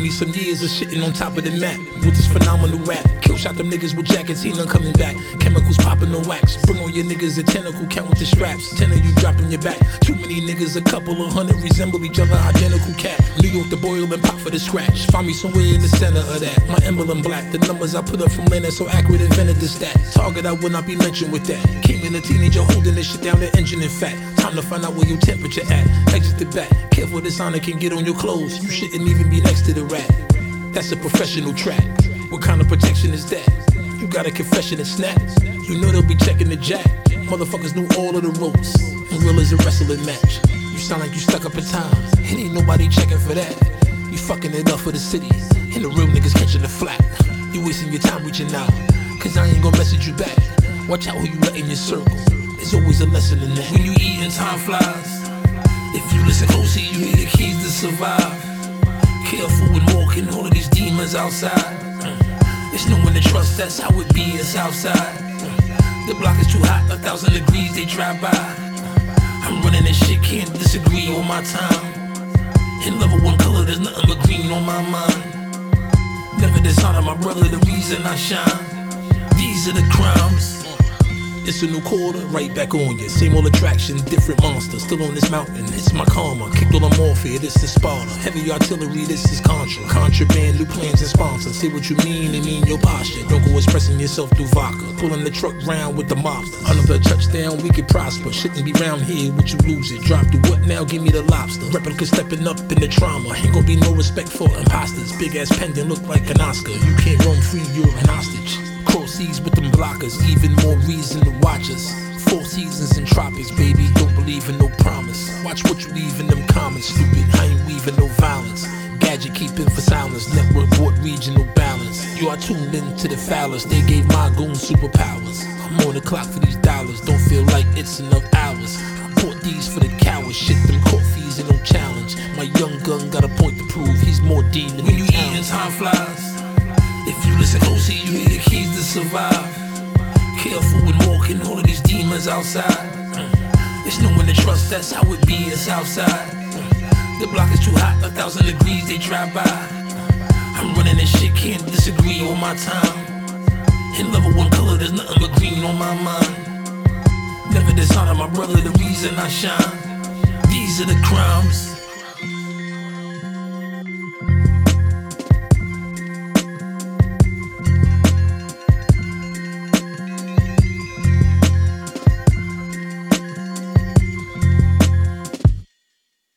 me some years of shitting on top of the map with this phenomenal rap. Kill shot them niggas with jackets, he none coming back. Chemicals popping on wax. Bring on your niggas a tentacle, count with the straps. 10 of you dropped on your back. Too many niggas, a couple of hundred resemble each other, identical cat. New York, the boil and pop for the scratch. Find me somewhere in the center of that. My emblem black. The numbers I put up from Lena so accurate, invented the stat. Target I will not be mentioned with that. Came in a teenager holding this shit down, the engine in fat. Time to find out where your temperature at. Exit the back. Careful, this honor can get on your clothes. You shouldn't even be next to the rat. That's a professional trap. What kind of protection is that? You got a confession and snap. You know they'll be checking the jack. Motherfuckers knew all of the ropes. And real is a wrestling match. You sound like you stuck up in time. And ain't nobody checking for that. You fucking it up for the city. And the real niggas catching the flat. You wasting your time reaching out. Cause I ain't gonna message you back. Watch out who you let in your circle. There's always a lesson in that. When you eatin', time flies. If you listen closely, you hear the keys to survive. Careful when walking, all of these demons outside. It's no one to trust, that's how it be in Southside. The block is too hot, 1,000 degrees, they drive by. I'm running this shit, can't disagree on my time. In level 1 color, there's nothing but green on my mind. Never dishonor my brother, the reason I shine. These are the crimes. It's a new quarter, right back on you. Same old attraction, different monster. Still on this mountain, it's my karma. Kicked all the morphia, this is Sparta. Heavy artillery, this is Contra. Contraband, new plans and sponsors. Say what you mean and mean your posture. Don't go expressing yourself through vodka. Pulling the truck round with the mobster. Another touchdown, we could prosper. Shouldn't be round here, would you lose it? Drop the what now, give me the lobster. Replica stepping up in the trauma. Ain't gonna be no respect for imposters. Big ass pendant look like an Oscar. You can't roam free, you're an hostage. Cross seas with them blockers, even more reason to watch us. 4 seasons in tropics, baby, don't believe in no promise. Watch what you leave in them comments, stupid, I ain't weaving no violence. Gadget keeping for silence, network bought regional balance. You are tuned in to the phallus, they gave my goons superpowers. I'm on the clock for these dollars, don't feel like it's enough hours. I bought these for the cowards, shit, them court fees ain't no challenge. My young gun got a point to prove, he's more dean than when you eatin', time flies. If you listen closely, you hear the keys to survive. Careful when walking, all of these demons outside. There's no one to trust, that's how it be in Southside. The block is too hot, 1,000 degrees, they drive by. I'm running this shit, can't disagree on my time. In level 1 color, there's nothing but green on my mind. Never dishonor my brother, the reason I shine. These are the crimes.